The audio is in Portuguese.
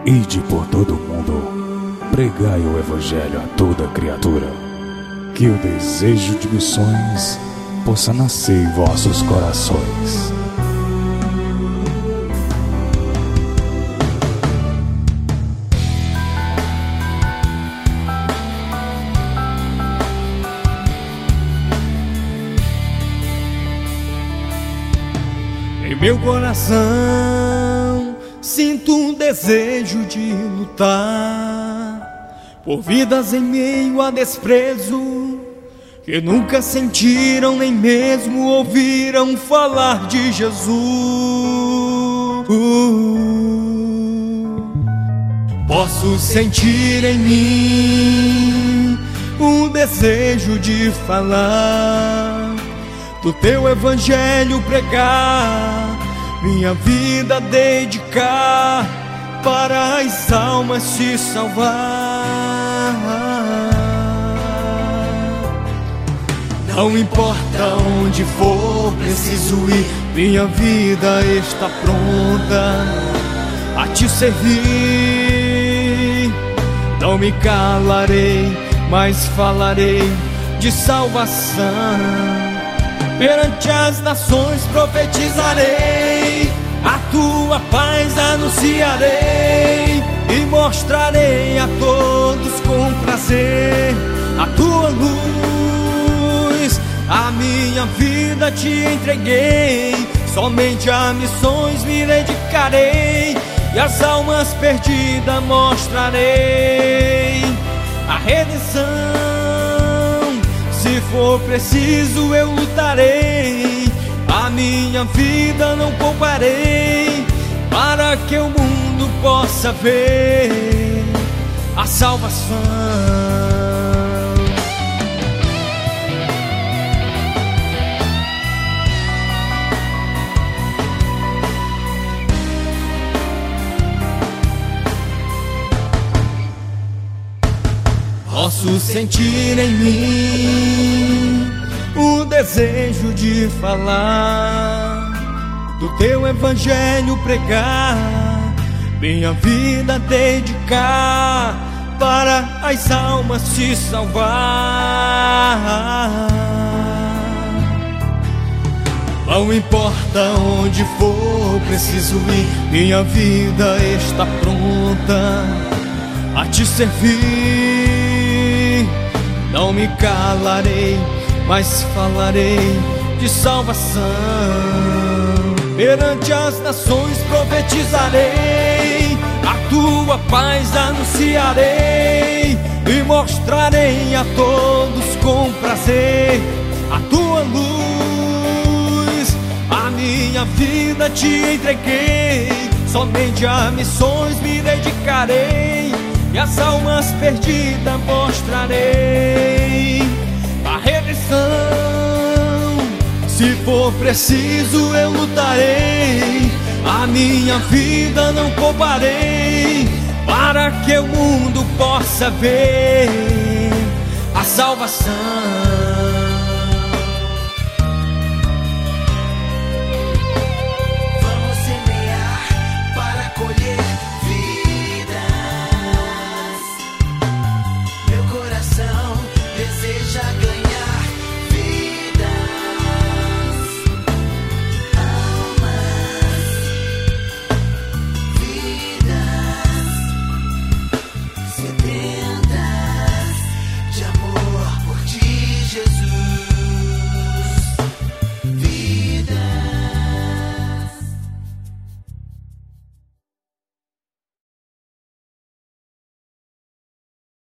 Ide por todo o mundo, pregai o Evangelho a toda criatura, que o desejo de missões possa nascer em vossos corações. Em meu coração sinto um desejo de lutar por vidas em meio a desprezo, que nunca sentiram nem mesmo ouviram falar de Jesus. Posso sentir em mim um desejo de falar do teu evangelho, pregar, minha vida dedicar para as almas se salvar. Não importa onde for preciso ir, minha vida está pronta a te servir. Não me calarei, mas falarei de salvação. Perante as nações profetizarei, a tua paz anunciarei e mostrarei a todos com prazer a tua luz. A minha vida te entreguei, somente a missões me dedicarei e as almas perdidas mostrarei a redenção. Se for preciso eu lutarei, a minha vida não pouparei, para que o mundo possa ver a salvação. Posso sentir em mim o desejo de falar do teu evangelho, pregar, minha vida dedicar para as almas se salvar. Não importa onde for preciso ir, minha vida está pronta a te servir. Não me calarei, mas falarei de salvação. Perante as nações profetizarei, a tua paz anunciarei e mostrarei a todos com prazer a tua luz. A minha vida te entreguei, somente a missões me dedicarei e as almas perdidas mostrarei a redenção. Se for preciso eu lutarei, a minha vida não pouparei, para que o mundo possa ver a salvação.